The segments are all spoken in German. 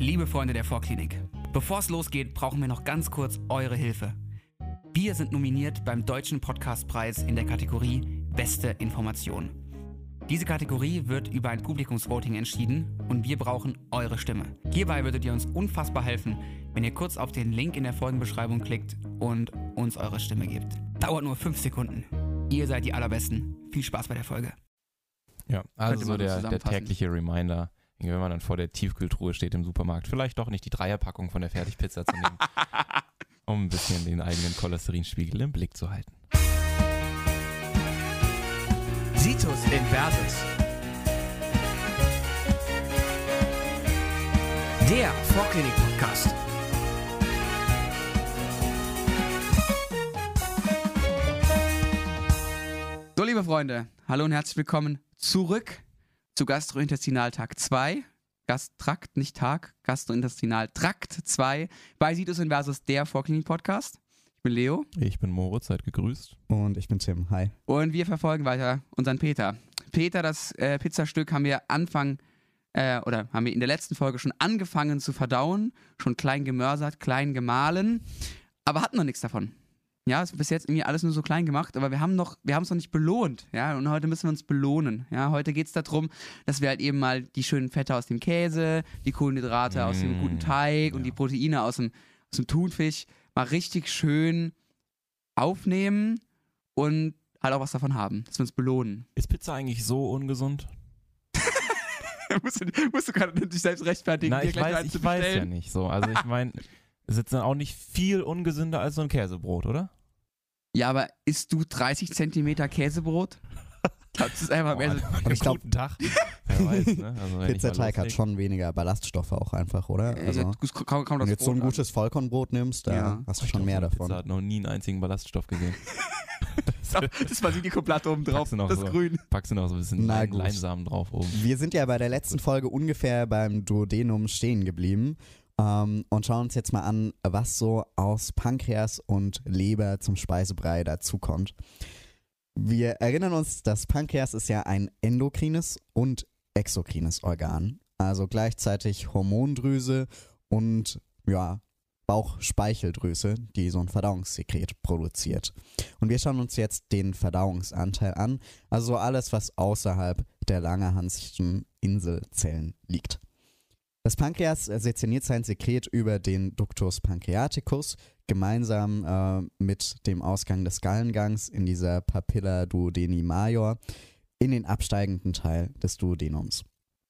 Liebe Freunde der Vorklinik, bevor es losgeht, brauchen wir noch ganz kurz eure Hilfe. Wir sind nominiert beim Deutschen Podcastpreis in der Kategorie Beste Information. Diese Kategorie wird über ein Publikumsvoting entschieden und wir brauchen eure Stimme. Hierbei würdet ihr uns unfassbar helfen, wenn ihr kurz auf den Link in der Folgenbeschreibung klickt und uns eure Stimme gebt. Dauert nur 5 Sekunden. Ihr seid die Allerbesten. Viel Spaß bei der Folge. Ja, also so der tägliche Reminder, wenn man dann vor der Tiefkühltruhe steht im Supermarkt, vielleicht doch nicht die Dreierpackung von der Fertigpizza zu nehmen, um ein bisschen den eigenen Cholesterinspiegel im Blick zu halten. Situs Inversus. Der Vorklinik-Podcast. So, liebe Freunde, hallo und herzlich willkommen zurück zu Gastrointestinaltag 2. Gastrakt, nicht Tag, Gastrointestinaltrakt 2 bei Situs Inversus, der Vorklinik-Podcast. Ich bin Leo. Ich bin Moritz, seid gegrüßt. Und ich bin Tim, hi. Und wir verfolgen weiter unseren Peter. Peter, das Pizzastück haben wir haben wir in der letzten Folge schon angefangen zu verdauen, schon klein gemörsert, klein gemahlen, aber hatten noch nichts davon. Ja, ist bis jetzt irgendwie alles nur so klein gemacht, aber wir haben es noch nicht belohnt, ja, und heute müssen wir uns belohnen, ja. Heute geht es darum, dass wir halt eben mal die schönen Fette aus dem Käse, die Kohlenhydrate aus dem guten Teig und die Proteine aus dem Thunfisch mal richtig schön aufnehmen und halt auch was davon haben, dass wir uns belohnen. Ist Pizza eigentlich so ungesund? musst du gerade dich selbst rechtfertigen? Nein, ich weiß ja nicht so. Also ich meine, es ist dann auch nicht viel ungesünder als so ein Käsebrot, oder? Ja, aber isst du 30 Zentimeter Käsebrot? Ich glaube, das ist einfach mehr so... Ich glaube, Tag. Wer weiß, ne? Also Pizzateig hat schon weniger Ballaststoffe auch einfach, oder? Also, kaum wenn du jetzt so ein gutes Vollkornbrot nimmst, da hast du schon mehr davon. Pizza hat noch nie einen einzigen Ballaststoff gesehen. Das Basilikum-Blatt oben drauf, Grün. Packst du noch so ein bisschen Leinsamen drauf oben. Wir sind ja bei der letzten Folge ungefähr beim Duodenum stehen geblieben und schauen uns jetzt mal an, was so aus Pankreas und Leber zum Speisebrei dazukommt. Wir erinnern uns, das Pankreas ist ja ein endokrines und exokrines Organ, also gleichzeitig Hormondrüse und Bauchspeicheldrüse, die so ein Verdauungssekret produziert. Und wir schauen uns jetzt den Verdauungsanteil an, also alles, was außerhalb der Langerhanschen Inselzellen liegt. Das Pankreas sezerniert sein Sekret über den Ductus pancreaticus gemeinsam mit dem Ausgang des Gallengangs in dieser Papilla duodeni major in den absteigenden Teil des Duodenums.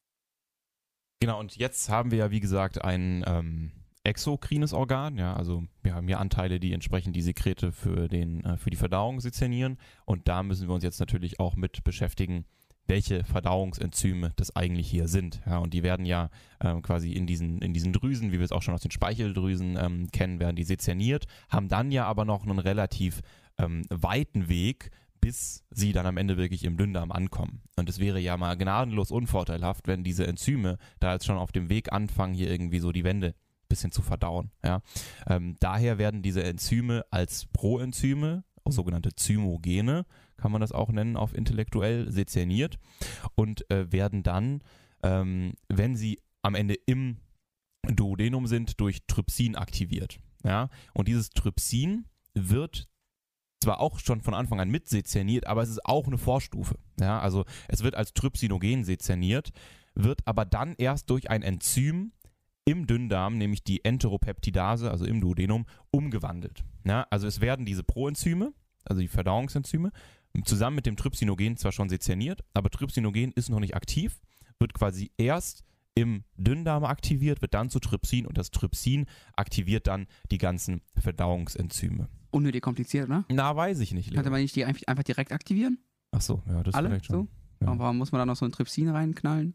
Genau, und jetzt haben wir ja, wie gesagt, ein exokrines Organ, ja, also wir haben hier Anteile, die entsprechend die Sekrete für die Verdauung sezernieren, und da müssen wir uns jetzt natürlich auch mit beschäftigen, welche Verdauungsenzyme das eigentlich hier sind. Ja, und die werden ja quasi in diesen Drüsen, wie wir es auch schon aus den Speicheldrüsen kennen, werden die sezerniert, haben dann ja aber noch einen relativ weiten Weg, bis sie dann am Ende wirklich im Dünndarm ankommen. Und es wäre ja mal gnadenlos unvorteilhaft, wenn diese Enzyme da jetzt schon auf dem Weg anfangen, hier irgendwie so die Wände ein bisschen zu verdauen. Ja. Daher werden diese Enzyme als Proenzyme, sogenannte Zymogene, kann man das auch nennen, auf intellektuell sezerniert und werden dann, wenn sie am Ende im Duodenum sind, durch Trypsin aktiviert. Ja? Und dieses Trypsin wird zwar auch schon von Anfang an mit sezerniert, aber es ist auch eine Vorstufe. Ja? Also es wird als Trypsinogen sezerniert, wird aber dann erst durch ein Enzym im Dünndarm, nämlich die Enteropeptidase, also im Duodenum, umgewandelt. Ja, also es werden diese Proenzyme, also die Verdauungsenzyme, zusammen mit dem Trypsinogen zwar schon sezerniert, aber Trypsinogen ist noch nicht aktiv, wird quasi erst im Dünndarm aktiviert, wird dann zu Trypsin, und das Trypsin aktiviert dann die ganzen Verdauungsenzyme. Unnötig kompliziert, ne? Na, weiß ich nicht. Könnte man nicht die einfach direkt aktivieren? Ach so, ja, das alle vielleicht schon. So? Ja. Aber warum muss man da noch so ein Trypsin reinknallen?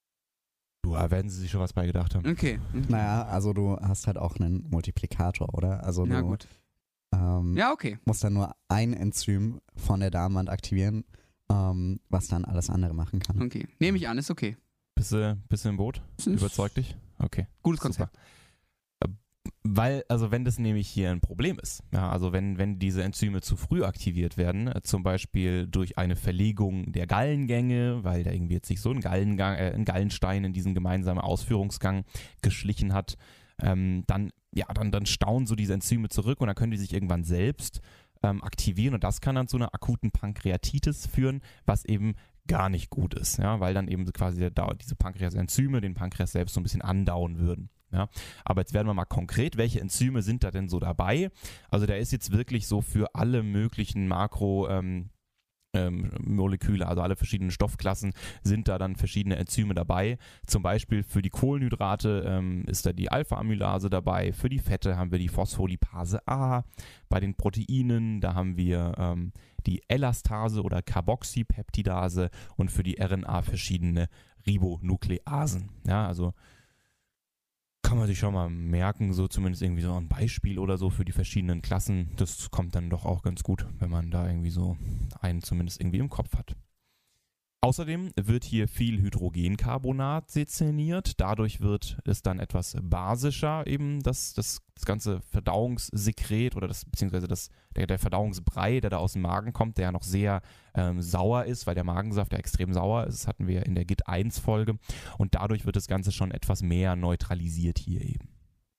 Da werden sie sich schon was bei gedacht haben. Okay. Naja, also du hast halt auch einen Multiplikator, oder? Also Na du gut. Ja, okay. musst dann nur ein Enzym von der Darmwand aktivieren, was dann alles andere machen kann. Okay. Nehme ich an, ist okay. Bist du im Boot? Überzeugt dich? Okay. Gutes Konzept. Super. Weil, also wenn das nämlich hier ein Problem ist, ja, also wenn diese Enzyme zu früh aktiviert werden, zum Beispiel durch eine Verlegung der Gallengänge, weil da irgendwie jetzt sich so ein Gallenstein in diesen gemeinsamen Ausführungsgang geschlichen hat, dann stauen so diese Enzyme zurück und dann können die sich irgendwann selbst aktivieren und das kann dann zu einer akuten Pankreatitis führen, was eben gar nicht gut ist, ja, weil dann eben quasi diese Pankreasenzyme den Pankreas selbst so ein bisschen andauen würden. Ja, aber jetzt werden wir mal konkret, welche Enzyme sind da denn so dabei? Also da ist jetzt wirklich so für alle möglichen Moleküle, also alle verschiedenen Stoffklassen sind da dann verschiedene Enzyme dabei. Zum Beispiel für die Kohlenhydrate ist da die Alpha-Amylase dabei, für die Fette haben wir die Phospholipase A, bei den Proteinen, da haben wir die Elastase oder Carboxypeptidase und für die RNA verschiedene Ribonukleasen. Ja, also kann man sich schon mal merken, so zumindest irgendwie so ein Beispiel oder so für die verschiedenen Klassen. Das kommt dann doch auch ganz gut, wenn man da irgendwie so einen zumindest irgendwie im Kopf hat. Außerdem wird hier viel Hydrogencarbonat sezerniert. Dadurch wird es dann etwas basischer, eben das ganze Verdauungssekret oder beziehungsweise der Verdauungsbrei, der da aus dem Magen kommt, der ja noch sehr sauer ist, weil der Magensaft ja extrem sauer ist. Das hatten wir in der GIT-1-Folge. Und dadurch wird das Ganze schon etwas mehr neutralisiert hier eben.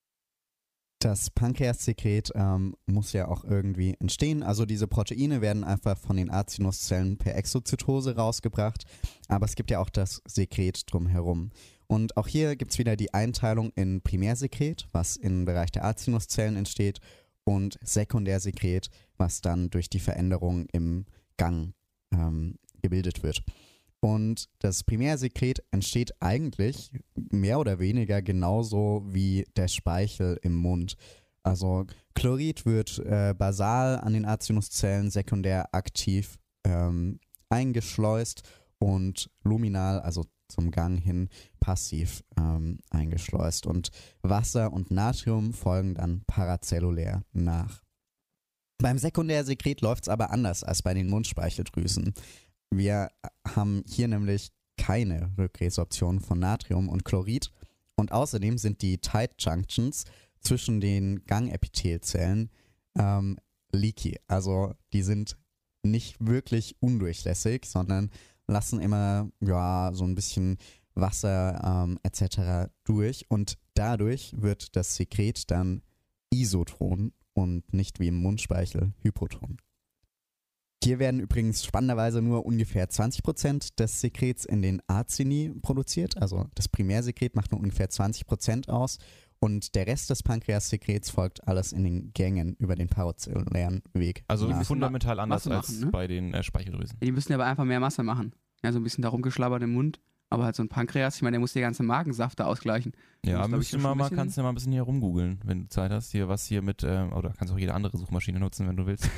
Das Pankreassekret muss ja auch irgendwie entstehen. Also diese Proteine werden einfach von den Acinuszellen per Exozytose rausgebracht, aber es gibt ja auch das Sekret drumherum. Und auch hier gibt es wieder die Einteilung in Primärsekret, was im Bereich der Acinuszellen entsteht, und Sekundärsekret, was dann durch die Veränderung im Gang gebildet wird. Und das Primärsekret entsteht eigentlich mehr oder weniger genauso wie der Speichel im Mund. Also Chlorid wird basal an den Acinuszellen sekundär aktiv eingeschleust und luminal, also zum Gang hin, passiv eingeschleust. Und Wasser und Natrium folgen dann parazellulär nach. Beim Sekundärsekret läuft es aber anders als bei den Mundspeicheldrüsen. Wir haben hier nämlich keine Rückresorption von Natrium und Chlorid und außerdem sind die Tight Junctions zwischen den Gangepithelzellen leaky. Also die sind nicht wirklich undurchlässig, sondern lassen immer so ein bisschen Wasser etc. durch und dadurch wird das Sekret dann isoton und nicht wie im Mundspeichel hypoton. Hier werden übrigens spannenderweise nur ungefähr 20% des Sekrets in den Acini produziert, also das Primärsekret macht nur ungefähr 20% aus und der Rest des Pankreassekrets folgt alles in den Gängen über den parazellulären Weg. Also nach. fundamental anders Masse als machen, ne? bei den Speicheldrüsen. Die müssen aber einfach mehr Masse machen. Ja, so ein bisschen darum geschlabbert im Mund. Aber halt so ein Pankreas, ich meine, der muss die ganze Magensaft da ausgleichen. Ja, kannst du kannst du mal ein bisschen hier rumgoogeln, wenn du Zeit hast. Hier was hier mit, oder kannst auch jede andere Suchmaschine nutzen, wenn du willst.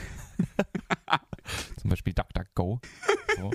Zum Beispiel DuckDuckGo. So.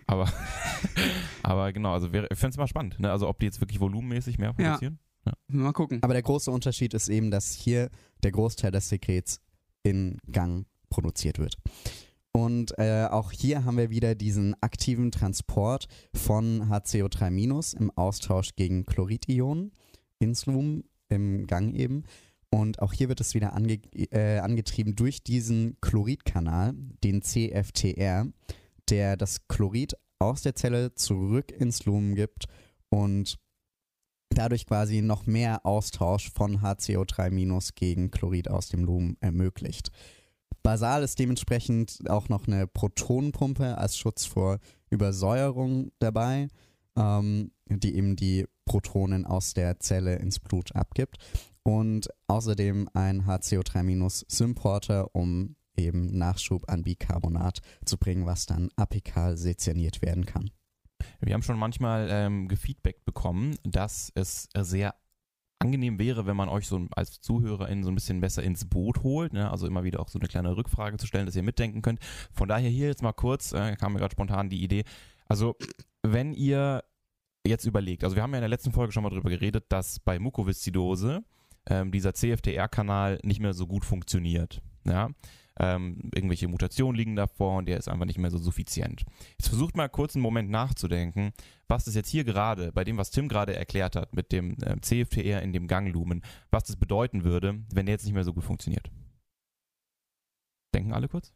Aber genau, also ich fände es mal spannend, ne? Also ob die jetzt wirklich volumenmäßig mehr produzieren. Ja. Mal gucken. Aber der große Unterschied ist eben, dass hier der Großteil des Sekrets in Gang produziert wird. Und auch hier haben wir wieder diesen aktiven Transport von HCO3- im Austausch gegen Chloridionen ins Lumen im Gang eben. Und auch hier wird es wieder angetrieben durch diesen Chloridkanal, den CFTR, der das Chlorid aus der Zelle zurück ins Lumen gibt und dadurch quasi noch mehr Austausch von HCO3- gegen Chlorid aus dem Lumen ermöglicht. Basal ist dementsprechend auch noch eine Protonenpumpe als Schutz vor Übersäuerung dabei, die eben die Protonen aus der Zelle ins Blut abgibt. Und außerdem ein HCO3- Symporter, eben Nachschub an Bicarbonat zu bringen, was dann apikal sezerniert werden kann. Wir haben schon manchmal gefeedbackt bekommen, dass es sehr angenehm wäre, wenn man euch so als ZuhörerInnen so ein bisschen besser ins Boot holt, ne? Also immer wieder auch so eine kleine Rückfrage zu stellen, dass ihr mitdenken könnt. Von daher hier jetzt mal kurz, kam mir gerade spontan die Idee, also wenn ihr jetzt überlegt, also wir haben ja in der letzten Folge schon mal drüber geredet, dass bei Mukoviszidose dieser CFTR-Kanal nicht mehr so gut funktioniert. Ja? irgendwelche Mutationen liegen davor und der ist einfach nicht mehr so suffizient. Jetzt versucht mal kurz einen Moment nachzudenken, was das jetzt hier gerade, bei dem, was Tim gerade erklärt hat, mit dem CFTR in dem Ganglumen, was das bedeuten würde, wenn der jetzt nicht mehr so gut funktioniert. Denken alle kurz?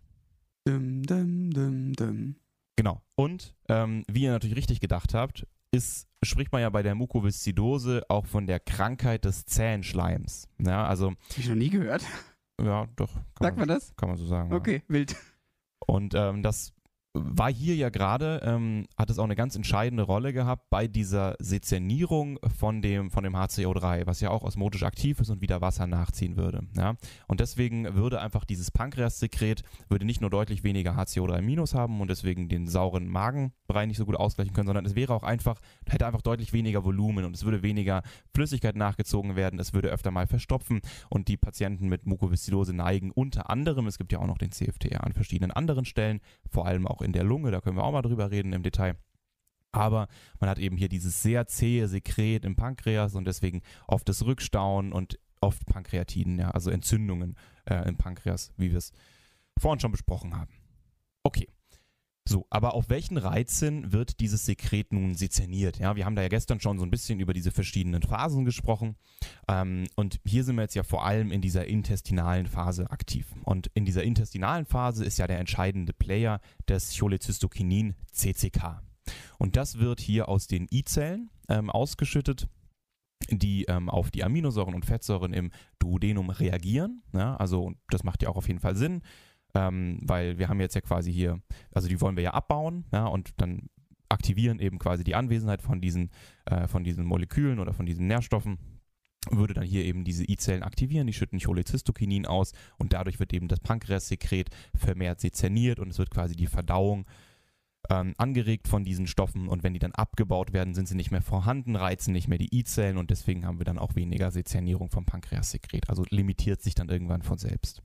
Genau. Und wie ihr natürlich richtig gedacht habt, spricht man ja bei der Mukoviszidose auch von der Krankheit des zähen Schleims. Ja, also. Hab ich noch nie gehört. Ja, doch. Sagt man das? Kann man so sagen. Okay, ja. wild. Und das war hier ja gerade, hat es auch eine ganz entscheidende Rolle gehabt bei dieser Sezernierung von dem HCO3, was ja auch osmotisch aktiv ist und wieder Wasser nachziehen würde. Ja? Und deswegen würde einfach dieses Pankreassekret nicht nur deutlich weniger HCO3- haben und deswegen den sauren Magenbrei nicht so gut ausgleichen können, sondern es wäre auch hätte einfach deutlich weniger Volumen und es würde weniger Flüssigkeit nachgezogen werden, es würde öfter mal verstopfen und die Patienten mit Mukoviszidose neigen unter anderem, es gibt ja auch noch den CFTR an verschiedenen anderen Stellen, vor allem auch in der Lunge, da können wir auch mal drüber reden im Detail. Aber man hat eben hier dieses sehr zähe Sekret im Pankreas und deswegen oft das Rückstauen und oft Pankreatiden, ja, also Entzündungen im Pankreas, wie wir es vorhin schon besprochen haben. Okay. So, aber auf welchen Reizen wird dieses Sekret nun sezerniert? Ja, wir haben da ja gestern schon so ein bisschen über diese verschiedenen Phasen gesprochen und hier sind wir jetzt ja vor allem in dieser intestinalen Phase aktiv. Und in dieser intestinalen Phase ist ja der entscheidende Player das Cholecystokinin CCK. Und das wird hier aus den I-Zellen ausgeschüttet, die auf die Aminosäuren und Fettsäuren im Duodenum reagieren. Ja, also das macht ja auch auf jeden Fall Sinn. Weil wir haben jetzt ja quasi hier, also die wollen wir ja abbauen, ja, und dann aktivieren eben quasi die Anwesenheit von diesen Molekülen oder von diesen Nährstoffen, würde dann hier eben diese I-Zellen aktivieren, die schütten Cholecystokinin aus und dadurch wird eben das Pankreassekret vermehrt sezerniert und es wird quasi die Verdauung angeregt von diesen Stoffen und wenn die dann abgebaut werden, sind sie nicht mehr vorhanden, reizen nicht mehr die I-Zellen und deswegen haben wir dann auch weniger Sezernierung vom Pankreassekret, also limitiert sich dann irgendwann von selbst.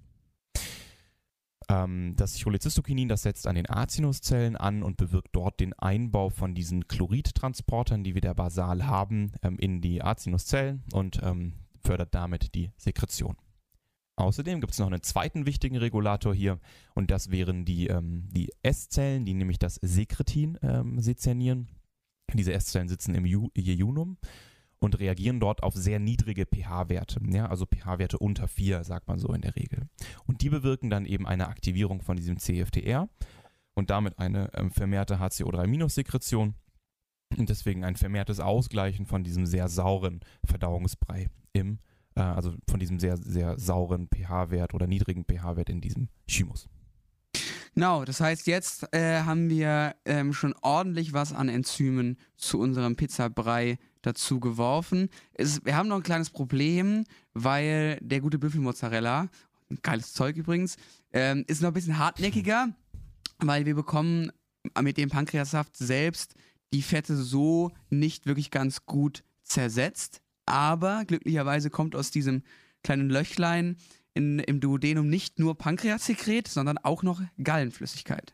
Das Cholecystokinin, das setzt an den Acinuszellen an und bewirkt dort den Einbau von diesen Chloridtransportern, die wir da basal haben, in die Acinuszellen und fördert damit die Sekretion. Außerdem gibt es noch einen zweiten wichtigen Regulator hier und das wären die S-Zellen, die nämlich das Sekretin sezernieren. Diese S-Zellen sitzen im Jejunum und reagieren dort auf sehr niedrige pH-Werte, ja, also pH-Werte unter 4, sagt man so in der Regel. Und die bewirken dann eben eine Aktivierung von diesem CFTR und damit eine vermehrte HCO3-Sekretion und deswegen ein vermehrtes Ausgleichen von diesem sehr sauren Verdauungsbrei also von diesem sehr, sehr sauren pH-Wert oder niedrigen pH-Wert in diesem Thymus. Genau, das heißt, jetzt haben wir schon ordentlich was an Enzymen zu unserem Pizzabrei dazu geworfen. Wir haben noch ein kleines Problem, weil der gute Büffelmozzarella, geiles Zeug übrigens, ist noch ein bisschen hartnäckiger, weil wir bekommen mit dem Pankreassaft selbst die Fette so nicht wirklich ganz gut zersetzt. Aber glücklicherweise kommt aus diesem kleinen Löchlein im Duodenum nicht nur Pankreassekret, sondern auch noch Gallenflüssigkeit.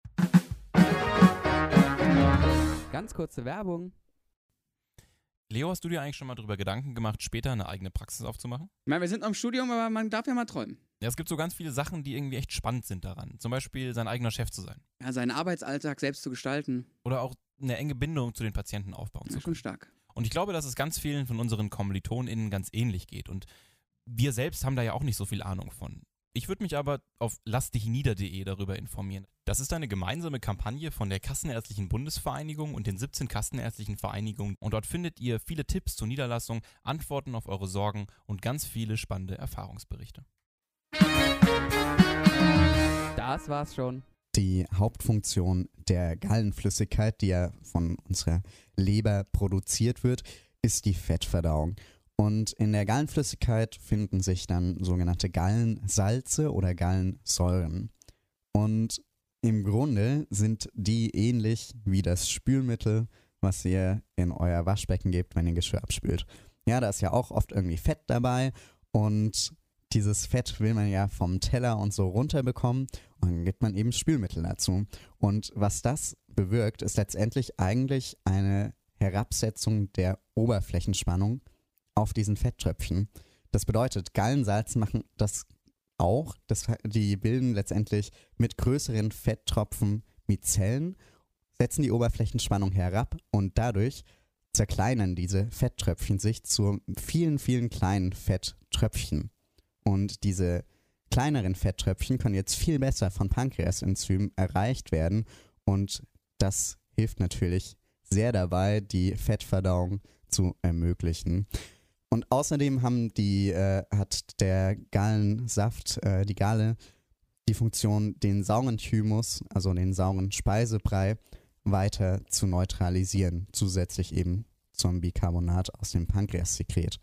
Ganz kurze Werbung. Leo, hast du dir eigentlich schon mal darüber Gedanken gemacht, später eine eigene Praxis aufzumachen? Ich meine, wir sind noch im Studium, aber man darf ja mal träumen. Ja, es gibt so ganz viele Sachen, die irgendwie echt spannend sind daran. Zum Beispiel sein eigener Chef zu sein. Ja, seinen Arbeitsalltag selbst zu gestalten. Oder auch eine enge Bindung zu den Patienten aufbauen zu können. Schon stark. Und ich glaube, dass es ganz vielen von unseren KommilitonInnen ganz ähnlich geht. Und wir selbst haben da ja auch nicht so viel Ahnung von. Ich würde mich aber auf lassdichnieder.de darüber informieren. Das ist eine gemeinsame Kampagne von der Kassenärztlichen Bundesvereinigung und den 17 Kassenärztlichen Vereinigungen. Und dort findet ihr viele Tipps zur Niederlassung, Antworten auf eure Sorgen und ganz viele spannende Erfahrungsberichte. Das war's schon. Die Hauptfunktion der Gallenflüssigkeit, die ja von unserer Leber produziert wird, ist die Fettverdauung. Und in der Gallenflüssigkeit finden sich dann sogenannte Gallensalze oder Gallensäuren. Und im Grunde sind die ähnlich wie das Spülmittel, was ihr in euer Waschbecken gebt, wenn ihr Geschirr abspült. Ja, da ist ja auch oft irgendwie Fett dabei und dieses Fett will man ja vom Teller und so runterbekommen und dann gibt man eben Spülmittel dazu. Und was das bewirkt, ist letztendlich eigentlich eine Herabsetzung der Oberflächenspannung auf diesen Fetttröpfchen. Das bedeutet, Gallensalze machen das auch, die bilden letztendlich mit größeren Fetttropfen Mizellen, setzen die Oberflächenspannung herab und dadurch zerkleinern diese Fetttröpfchen sich zu vielen, vielen kleinen Fetttröpfchen. Und diese kleineren Fetttröpfchen können jetzt viel besser von Pankreasenzymen erreicht werden und das hilft natürlich sehr dabei, die Fettverdauung zu ermöglichen. Und außerdem hat der Gallensaft, die Galle, die Funktion, den sauren Thymus, also den sauren Speisebrei, weiter zu neutralisieren, zusätzlich eben zum Bicarbonat aus dem Pankreassekret.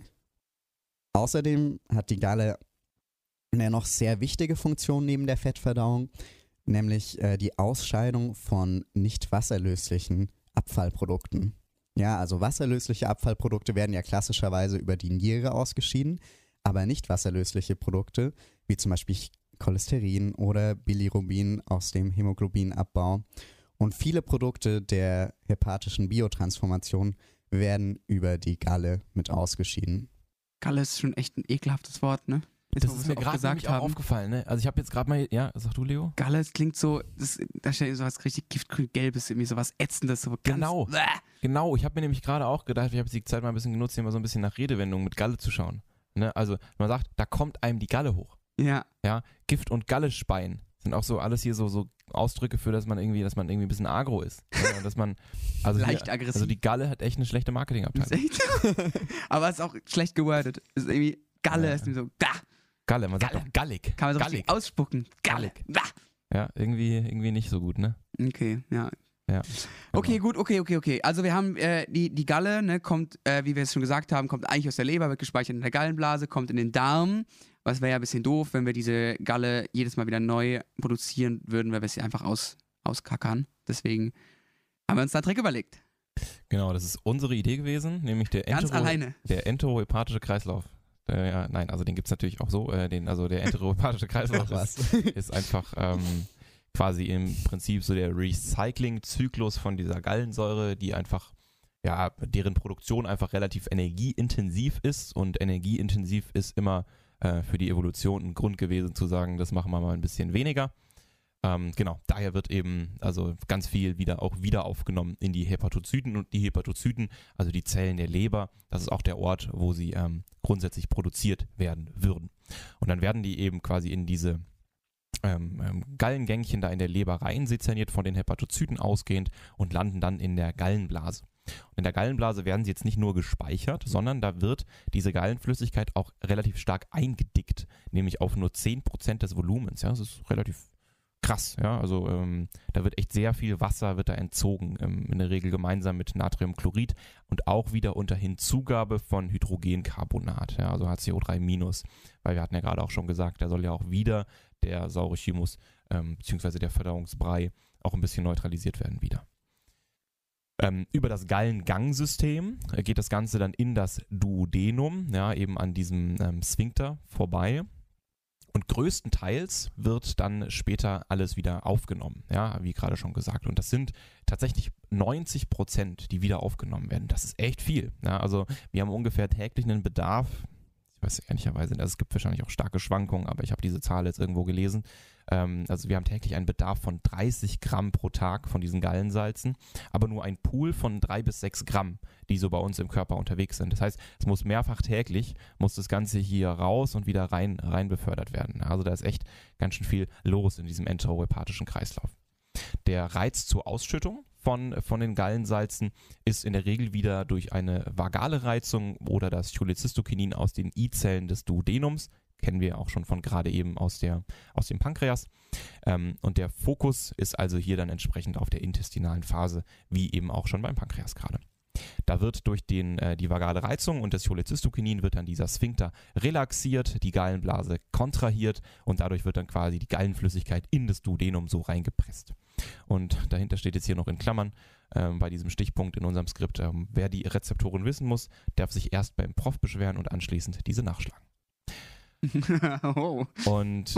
Außerdem hat die Galle eine noch sehr wichtige Funktion neben der Fettverdauung, nämlich die Ausscheidung von nicht wasserlöslichen Abfallprodukten. Ja, also wasserlösliche Abfallprodukte werden ja klassischerweise über die Niere ausgeschieden, aber nicht wasserlösliche Produkte, wie zum Beispiel Cholesterin oder Bilirubin aus dem Hämoglobinabbau und viele Produkte der hepatischen Biotransformation werden über die Galle mit ausgeschieden. Galle ist schon echt ein ekelhaftes Wort, ne? Das ist mir gerade nämlich auch aufgefallen, ne? Also ich habe jetzt gerade mal, ja, sag du, Leo? Galle, es klingt so, da steht so was richtig giftgrün-gelbes, irgendwie so was Ätzendes. So ganz genau, ich habe mir nämlich gerade auch gedacht, ich habe die Zeit mal ein bisschen genutzt, hier mal so ein bisschen nach Redewendungen mit Galle zu schauen. Ne? Also man sagt, da kommt einem die Galle hoch. Ja. Ja, Gift und Galle-Speien sind auch so alles hier so Ausdrücke für, dass man irgendwie ein bisschen agro ist. Ja, dass man, leicht aggressiv. Also die Galle hat echt eine schlechte Marketingabteilung. Ist echt? Aber es ist auch schlecht gewordet. Ist irgendwie, Galle ist so, da. Galle, man sagt doch gallig. Kann man so richtig ausspucken. Gallig. Da. Ja, irgendwie nicht so gut, ne? Okay, ja. Ja, okay, gut, okay. Also wir haben die Galle, ne, kommt, wie wir es schon gesagt haben, kommt eigentlich aus der Leber, wird gespeichert in der Gallenblase, kommt in den Darm. Was wäre ja ein bisschen doof, wenn wir diese Galle jedes Mal wieder neu produzieren würden, weil wir sie einfach auskackern. Deswegen haben wir uns da einen Trick überlegt. Genau, das ist unsere Idee gewesen, nämlich der enterohepatische Kreislauf. Also den gibt es natürlich auch so. Der enterohepatische Kreislauf ist einfach quasi im Prinzip so der Recycling-Zyklus von dieser Gallensäure, die einfach, ja, deren Produktion einfach relativ energieintensiv ist und energieintensiv ist immer für die Evolution ein Grund gewesen zu sagen, das machen wir mal ein bisschen weniger. Genau, daher wird eben also ganz viel wieder aufgenommen in die Hepatozyten und die Hepatozyten, also die Zellen der Leber, das ist auch der Ort, wo sie grundsätzlich produziert werden würden. Und dann werden die eben quasi in diese Gallengängchen da in der Leber rein sezerniert von den Hepatozyten ausgehend und landen dann in der Gallenblase. Und in der Gallenblase werden sie jetzt nicht nur gespeichert, sondern da wird diese Gallenflüssigkeit auch relativ stark eingedickt, nämlich auf nur 10% des Volumens. Ja, das ist relativ krass, ja, also da wird echt sehr viel Wasser wird da entzogen, in der Regel gemeinsam mit Natriumchlorid und auch wieder unter Hinzugabe von Hydrogencarbonat, ja, also HCO3-, weil wir hatten ja gerade auch schon gesagt, da soll ja auch wieder der saure Thymus beziehungsweise der Verdauungsbrei auch ein bisschen neutralisiert werden wieder. Über das Gallengangsystem geht das Ganze dann in das Duodenum, ja, eben an diesem Sphinkter vorbei. Und größtenteils wird dann später alles wieder aufgenommen, ja, wie gerade schon gesagt. Und das sind tatsächlich 90%, die wieder aufgenommen werden. Das ist echt viel. Ja, also wir haben ungefähr täglich einen Bedarf, ich weiß ehrlicherweise, also es gibt wahrscheinlich auch starke Schwankungen, aber ich habe diese Zahl jetzt irgendwo gelesen. Also wir haben täglich einen Bedarf von 30 Gramm pro Tag von diesen Gallensalzen, aber nur ein Pool von 3 bis 6 Gramm, die so bei uns im Körper unterwegs sind. Das heißt, es muss mehrfach täglich, muss das Ganze hier raus und wieder rein befördert werden. Also da ist echt ganz schön viel los in diesem enterohepatischen Kreislauf. Der Reiz zur Ausschüttung von den Gallensalzen ist in der Regel wieder durch eine vagale Reizung oder das Cholecystokinin aus den I-Zellen des Duodenums. Kennen wir auch schon von gerade eben aus dem Pankreas. Und der Fokus ist also hier dann entsprechend auf der intestinalen Phase, wie eben auch schon beim Pankreas gerade. Da wird durch die vagale Reizung und das Cholecystokinin wird dann dieser Sphinkter relaxiert, die Gallenblase kontrahiert und dadurch wird dann quasi die Gallenflüssigkeit in das Duodenum so reingepresst. Und dahinter steht jetzt hier noch in Klammern bei diesem Stichpunkt in unserem Skript, wer die Rezeptoren wissen muss, darf sich erst beim Prof beschweren und anschließend diese nachschlagen. Und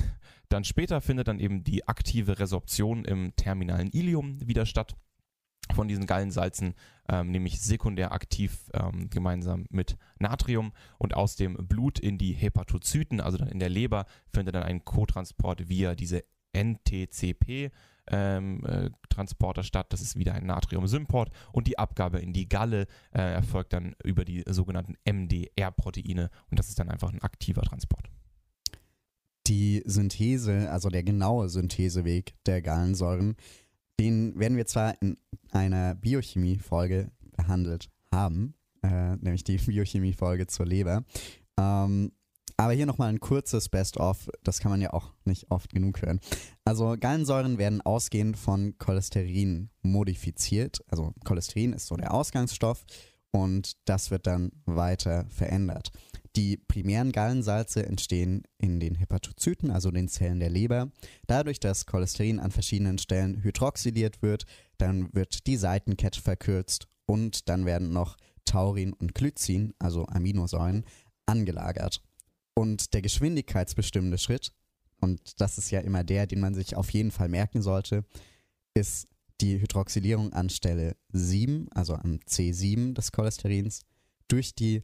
dann später findet dann eben die aktive Resorption im terminalen Ileum wieder statt. von diesen Gallensalzen, nämlich sekundär aktiv gemeinsam mit Natrium, und aus dem Blut in die Hepatozyten, also dann in der Leber, findet dann ein Kotransport via diese NTCP Transporter statt. Das ist wieder ein Natriumsymport, und die Abgabe in die Galle erfolgt dann über die sogenannten MDR-Proteine, und das ist dann einfach ein aktiver Transport. Die Synthese, also der genaue Syntheseweg der Gallensäuren, den werden wir zwar in einer Biochemie-Folge behandelt haben, nämlich die Biochemie-Folge zur Leber, aber hier nochmal ein kurzes Best-of, das kann man ja auch nicht oft genug hören. Also Gallensäuren werden ausgehend von Cholesterin modifiziert, also Cholesterin ist so der Ausgangsstoff, und das wird dann weiter verändert. Die primären Gallensalze entstehen in den Hepatozyten, also den Zellen der Leber. Dadurch, dass Cholesterin an verschiedenen Stellen hydroxyliert wird, dann wird die Seitenkette verkürzt und dann werden noch Taurin und Glycin, also Aminosäuren, angelagert. Und der geschwindigkeitsbestimmende Schritt, und das ist ja immer der, den man sich auf jeden Fall merken sollte, ist die Hydroxylierung an Stelle 7, also am C7 des Cholesterins, durch die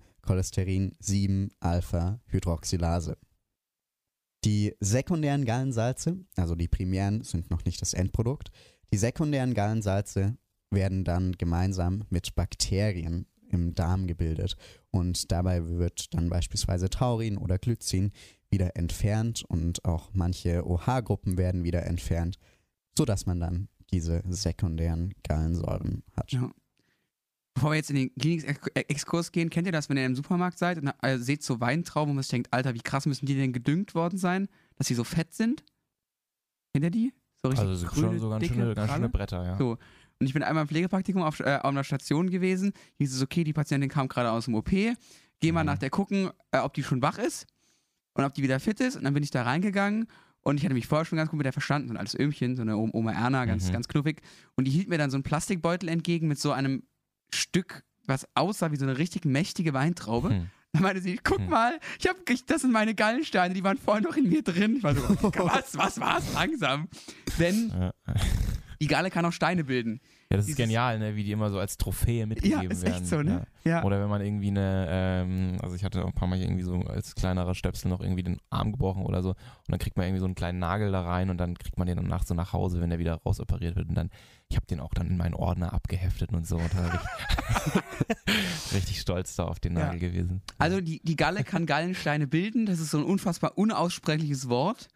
Cholesterin-7-Alpha-Hydroxylase. Die sekundären Gallensalze, also die primären sind noch nicht das Endprodukt, die sekundären Gallensalze werden dann gemeinsam mit Bakterien im Darm gebildet, und dabei wird dann beispielsweise Taurin oder Glycin wieder entfernt und auch manche OH-Gruppen werden wieder entfernt, sodass man dann diese sekundären Gallensäuren hat. Ja. Bevor wir jetzt in den Klinik-Exkurs gehen, kennt ihr das, wenn ihr im Supermarkt seid und seht so Weintrauben und man sich denkt, Alter, wie krass müssen die denn gedüngt worden sein, dass sie so fett sind? Kennt ihr die? So richtig Also grüne, schon so ganz schöne Bretter, ja. So. Und ich bin einmal im Pflegepraktikum auf einer Station gewesen, hieß es, okay, die Patientin kam gerade aus dem OP, geh mal nach der gucken, ob die schon wach ist und ob die wieder fit ist, und dann bin ich da reingegangen. Und ich hatte mich vorher schon ganz gut mit der verstanden, so ein altes Öhmchen, so eine Oma Erna, ganz knuffig. Und die hielt mir dann so einen Plastikbeutel entgegen mit so einem Stück, was aussah wie so eine richtig mächtige Weintraube. Dann meinte sie, guck mal, das sind meine Gallensteine, die waren vorher noch in mir drin. Ich war so, was war's? Langsam. Denn die Galle kann auch Steine bilden. Ja, das ist genial, ne? Wie die immer so als Trophäe mitgegeben werden. Ja, ist echt so, ne? Ja. Oder wenn man irgendwie also ich hatte auch ein paar Mal irgendwie so als kleinerer Stöpsel noch irgendwie den Arm gebrochen oder so, und dann kriegt man irgendwie so einen kleinen Nagel da rein, und dann kriegt man den danach so nach Hause, wenn der wieder rausoperiert wird, und dann, ich habe den auch dann in meinen Ordner abgeheftet und so, und da war richtig stolz da auf den Nagel gewesen. Also die Galle kann Gallensteine bilden, das ist so ein unfassbar unaussprechliches Wort.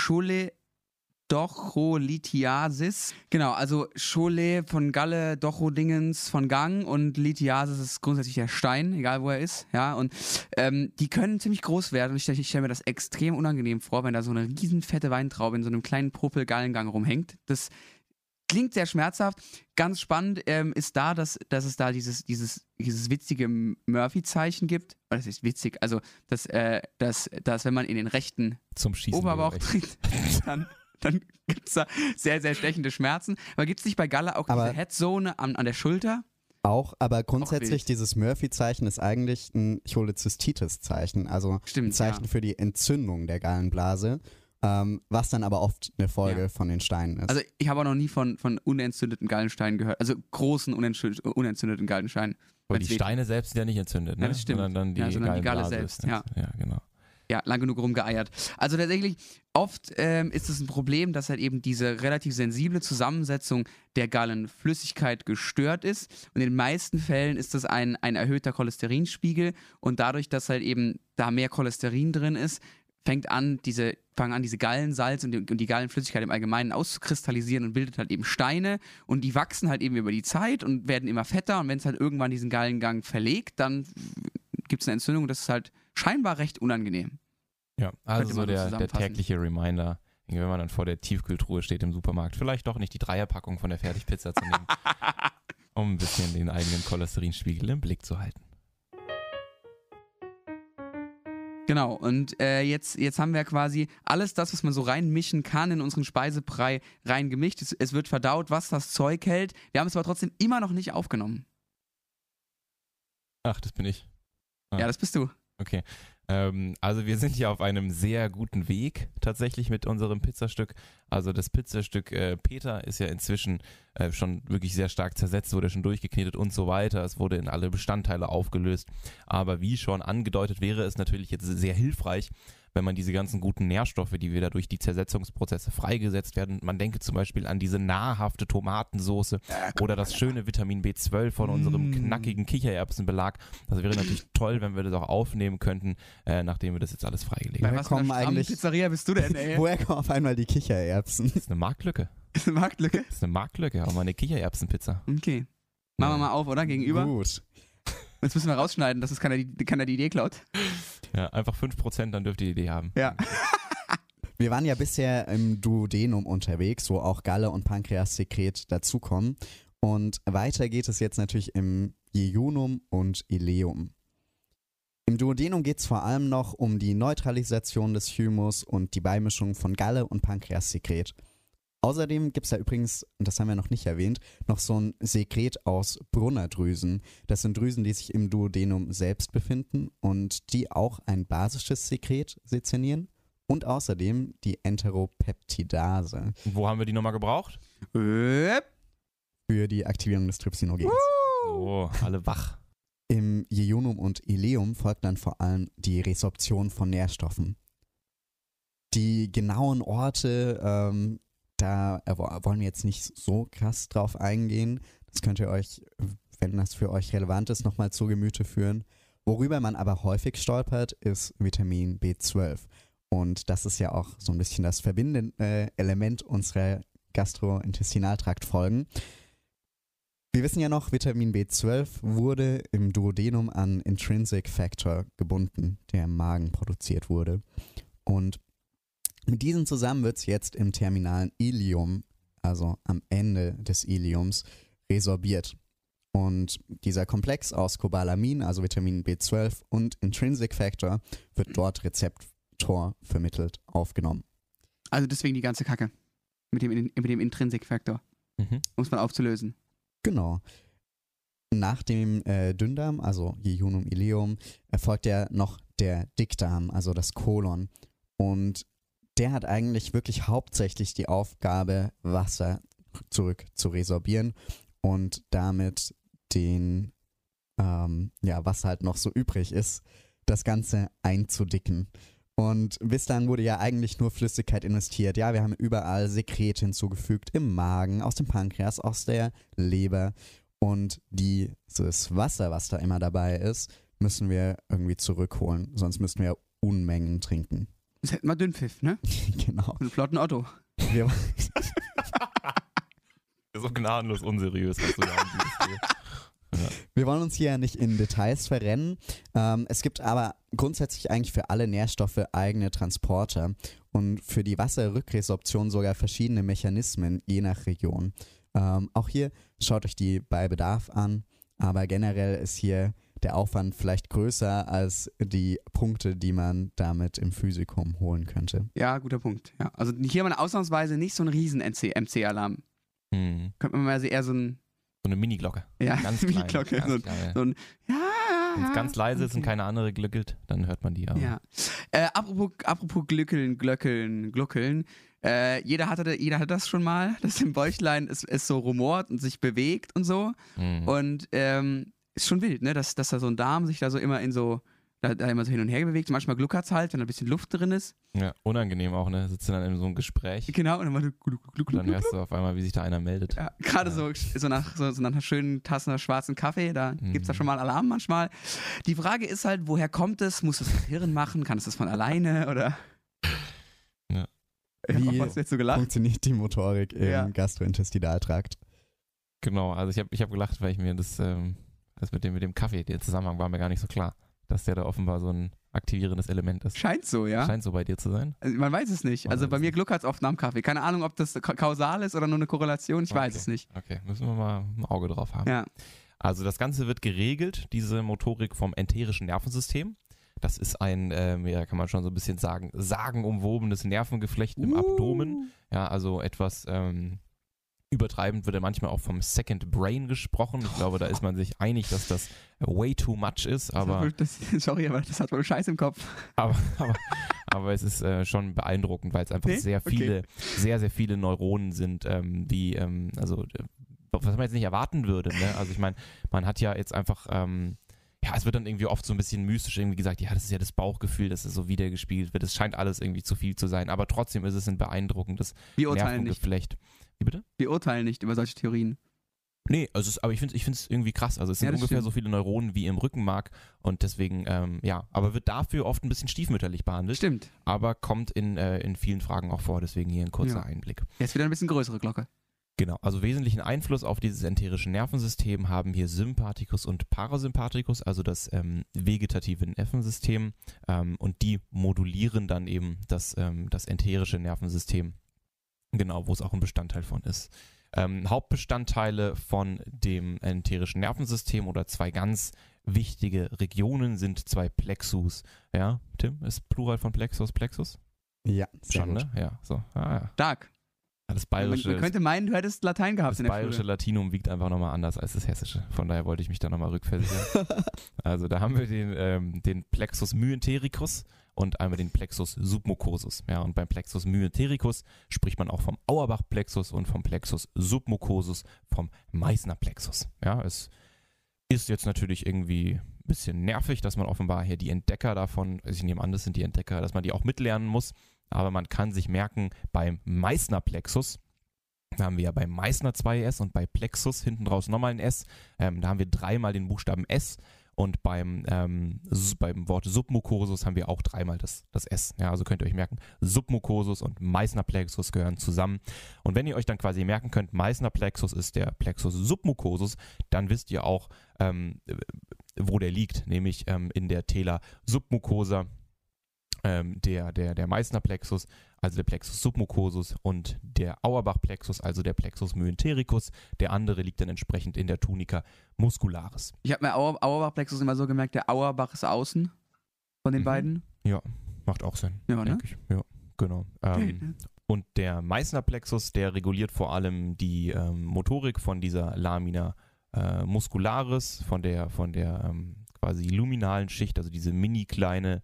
Docholithiasis. Genau, also Chole von Galle, Dochodingens von Gang, und Lithiasis ist grundsätzlich der Stein, egal wo er ist. Ja, und die können ziemlich groß werden, und ich stelle mir das extrem unangenehm vor, wenn da so eine riesen fette Weintraube in so einem kleinen Popel-Gallengang rumhängt. Das klingt sehr schmerzhaft. Ganz spannend ist da, dass es da dieses witzige Murphy-Zeichen gibt. Oder das ist witzig, also dass wenn man in den rechten zum Schießen Oberbauch tritt, dann gibt es da sehr, sehr stechende Schmerzen. Aber gibt es nicht bei Galle auch diese Headzone an der Schulter? Auch, aber grundsätzlich dieses Murphy-Zeichen ist eigentlich ein Cholezystitis-Zeichen, also ein Zeichen für die Entzündung der Gallenblase, was dann aber oft eine Folge von den Steinen ist. Also ich habe auch noch nie von unentzündeten Gallensteinen gehört, also großen unentzündeten Gallensteinen. Aber die Steine selbst sind ja nicht entzündet, ne? Ja, das stimmt. Sondern die Galle selbst, ja. Ja, genau. Ja, lang genug rumgeeiert. Also tatsächlich, oft ist es ein Problem, dass halt eben diese relativ sensible Zusammensetzung der Gallenflüssigkeit gestört ist. Und in den meisten Fällen ist das ein erhöhter Cholesterinspiegel. Und dadurch, dass halt eben da mehr Cholesterin drin ist, fangen an, diese Gallensalz und die Gallenflüssigkeit im Allgemeinen auszukristallisieren und bildet halt eben Steine. Und die wachsen halt eben über die Zeit und werden immer fetter. Und wenn es halt irgendwann diesen Gallengang verlegt, dann gibt es eine Entzündung. Das ist halt scheinbar recht unangenehm. Ja, also so der tägliche Reminder, wenn man dann vor der Tiefkühltruhe steht im Supermarkt, vielleicht doch nicht die Dreierpackung von der Fertigpizza zu nehmen, um ein bisschen den eigenen Cholesterinspiegel im Blick zu halten. Genau, und jetzt haben wir quasi alles das, was man so reinmischen kann, in unseren Speisebrei reingemischt. Es wird verdaut, was das Zeug hält. Wir haben es aber trotzdem immer noch nicht aufgenommen. Ach, das bin ich. Ah. Ja, das bist du. Okay. Also wir sind hier auf einem sehr guten Weg tatsächlich mit unserem Pizzastück. Also das Pizzastück Peter ist ja inzwischen schon wirklich sehr stark zersetzt, wurde schon durchgeknetet und so weiter. Es wurde in alle Bestandteile aufgelöst. Aber wie schon angedeutet, wäre es natürlich jetzt sehr hilfreich, wenn man diese ganzen guten Nährstoffe, die wieder durch die Zersetzungsprozesse freigesetzt werden, man denke zum Beispiel an diese nahrhafte Tomatensoße oder das schöne Vitamin B12 von unserem knackigen Kichererbsenbelag. Das wäre natürlich toll, wenn wir das auch aufnehmen könnten, nachdem wir das jetzt alles freigelegt haben. Bei was für einer strammen Pizzeria bist du denn, ey? Woher kommen auf einmal die Kichererbsen? Das ist eine Marktlücke. Ist eine Marktlücke? Das ist eine Marktlücke, aber mal eine Kichererbsenpizza. Okay. Machen wir mal auf, oder? Gegenüber? Gut. Jetzt müssen wir rausschneiden, dass es keiner die Idee klaut. Ja, einfach 5%, dann dürft ihr die Idee haben. Ja. Wir waren ja bisher im Duodenum unterwegs, wo auch Galle und Pankreassekret dazukommen. Und weiter geht es jetzt natürlich im Jejunum und Ileum. Im Duodenum geht es vor allem noch um die Neutralisation des Thymus und die Beimischung von Galle und Pankreassekret. Außerdem gibt es da übrigens, und das haben wir noch nicht erwähnt, noch so ein Sekret aus Brunnerdrüsen. Das sind Drüsen, die sich im Duodenum selbst befinden und die auch ein basisches Sekret sezernieren. Und außerdem die Enteropeptidase. Wo haben wir die nochmal gebraucht? Für die Aktivierung des Trypsinogens. So, alle wach. Im Jejunum und Ileum folgt dann vor allem die Resorption von Nährstoffen. Die genauen Orte, da wollen wir jetzt nicht so krass drauf eingehen. Das könnt ihr euch, wenn das für euch relevant ist, nochmal zu Gemüte führen. Worüber man aber häufig stolpert, ist Vitamin B12. Und das ist ja auch so ein bisschen das verbindende Element unserer Gastrointestinaltraktfolgen. Wir wissen ja noch, Vitamin B12 wurde im Duodenum an Intrinsic Factor gebunden, der im Magen produziert wurde. Und mit diesem zusammen wird es jetzt im terminalen Ileum, also am Ende des Ileums, resorbiert. Und dieser Komplex aus Cobalamin, also Vitamin B12 und Intrinsic Factor, wird dort rezeptorvermittelt aufgenommen. Also deswegen die ganze Kacke. Mit dem Intrinsic Factor. Um es mal aufzulösen. Genau. Nach dem Dünndarm, also Jejunum, Ileum, erfolgt ja noch der Dickdarm, also das Kolon. Und der hat eigentlich wirklich hauptsächlich die Aufgabe, Wasser zurück zu resorbieren und damit den, was halt noch so übrig ist, das Ganze einzudicken. Und bis dann wurde ja eigentlich nur Flüssigkeit investiert. Ja, wir haben überall Sekrete hinzugefügt, im Magen, aus dem Pankreas, aus der Leber. Und dieses Wasser, was da immer dabei ist, müssen wir irgendwie zurückholen. Sonst müssen wir Unmengen trinken. Das hätten wir Dünnpfiff, ne? Genau. Einen flotten Otto. So gnadenlos unseriös, was du da anbietest. Ja. Wir wollen uns hier ja nicht in Details verrennen. Es gibt aber grundsätzlich eigentlich für alle Nährstoffe eigene Transporter und für die Wasserrückresorption sogar verschiedene Mechanismen, je nach Region. Auch hier schaut euch die bei Bedarf an, aber generell ist hier der Aufwand vielleicht größer als die Punkte, die man damit im Physikum holen könnte. Ja, guter Punkt. Ja. Also hier haben wir ausnahmsweise nicht so einen riesen MC-Alarm. Könnte man mal eher so eine Mini-Glocke. Ja, ganz klein. Mini-Glocke. So ein wenn es ganz leise ist und keine andere glöckelt, dann hört man die auch. Ja. Apropos Glöckeln. Jeder hatte das schon mal, dass im Bäuchlein es so rumort und sich bewegt und so. Und ist schon wild, ne? Dass da so ein Darm sich da so immer da immer so hin und her bewegt. Manchmal gluckert's halt, wenn da ein bisschen Luft drin ist. Ja, unangenehm auch, ne? Sitzt dann in so einem Gespräch. Genau, und dann hörst du auf einmal, wie sich da einer meldet. Ja, gerade so nach einer schönen Tasse schwarzen Kaffee, da gibt's da schon mal Alarm manchmal. Die Frage ist halt, woher kommt es? Muss das Hirn machen? Kann es das von alleine? Oder? Ja. Wie hast du jetzt so gelacht? Funktioniert die Motorik im Gastrointestinaltrakt? Genau, also ich hab gelacht, weil ich mir das mit dem Kaffee, der Zusammenhang war mir gar nicht so klar, dass der da offenbar so ein aktivierendes Element ist. Scheint so, ja. Scheint so bei dir zu sein. Also man weiß es nicht. Also bei mir gluckert es oft nach dem Kaffee. Keine Ahnung, ob das kausal ist oder nur eine Korrelation. Ich weiß es nicht. Okay, müssen wir mal ein Auge drauf haben. Ja. Also das Ganze wird geregelt, diese Motorik vom enterischen Nervensystem. Das ist ein, kann man schon so ein bisschen sagen, sagenumwobenes Nervengeflecht im Abdomen. Ja, also etwas übertreibend wird ja manchmal auch vom Second Brain gesprochen. Ich glaube, da ist man sich einig, dass das way too much ist. Aber sorry, aber das hat wohl Scheiß im Kopf. Aber aber es ist schon beeindruckend, weil es einfach sehr viele Neuronen sind, was man jetzt nicht erwarten würde. Ne? Also ich meine, man hat ja jetzt einfach, es wird dann irgendwie oft so ein bisschen mystisch irgendwie gesagt, ja, das ist ja das Bauchgefühl, dass es so wiedergespielt wird. Es scheint alles irgendwie zu viel zu sein, aber trotzdem ist es ein beeindruckendes Nervengeflecht. Wie bitte? Wir urteilen nicht über solche Theorien. Nee, aber ich finde es irgendwie krass. Also es sind ungefähr so viele Neuronen wie im Rückenmark und deswegen, aber wird dafür oft ein bisschen stiefmütterlich behandelt. Stimmt. Aber kommt in vielen Fragen auch vor, deswegen hier ein kurzer Einblick. Jetzt wieder ein bisschen größere Glocke. Genau, also wesentlichen Einfluss auf dieses enterische Nervensystem haben hier Sympathikus und Parasympathikus, also das vegetative Nervensystem, und die modulieren dann eben das enterische Nervensystem, genau, wo es auch ein Bestandteil von ist. Hauptbestandteile von dem enterischen Nervensystem oder zwei ganz wichtige Regionen sind zwei Plexus. Ja, Tim, ist Plural von Plexus? Ja, sehr schon, gut. ne? Ja, so. Ja. Stark. Das bayerische, man könnte meinen, du hättest Latein gehabt das in der bayerische Schule. Latinum wiegt einfach nochmal anders als das hessische. Von daher wollte ich mich da nochmal rückversichern. Also da haben wir den Plexus myentericus und einmal den Plexus submucosus. Ja, und beim Plexus myentericus spricht man auch vom Auerbach-Plexus und vom Plexus submucosus vom Meissner-Plexus. Ja, es ist jetzt natürlich irgendwie ein bisschen nervig, dass man offenbar hier die Entdecker davon, also ich nehme an, das sind die Entdecker, dass man die auch mitlernen muss. Aber man kann sich merken, beim Meissner-Plexus, da haben wir ja bei Meissner 2 S und bei Plexus hinten draus nochmal ein S. Da haben wir dreimal den Buchstaben S und beim Wort Submucosus haben wir auch dreimal das S. Ja, also könnt ihr euch merken, Submucosus und Meissner-Plexus gehören zusammen. Und wenn ihr euch dann quasi merken könnt, Meissner-Plexus ist der Plexus submucosus, dann wisst ihr auch, wo der liegt, nämlich in der Tela submucosa. Der Meissner-Plexus, also der Plexus submucosus, und der Auerbach-Plexus, also der Plexus myentericus. Der andere liegt dann entsprechend in der Tunica muscularis. Ich habe mir Auerbach-Plexus immer so gemerkt, der Auerbach ist außen von den beiden. Ja, macht auch Sinn, denke ich. Ja, genau. Und der Meissner-Plexus, der reguliert vor allem die Motorik von dieser Lamina muscularis, von der quasi luminalen Schicht, also diese mini kleine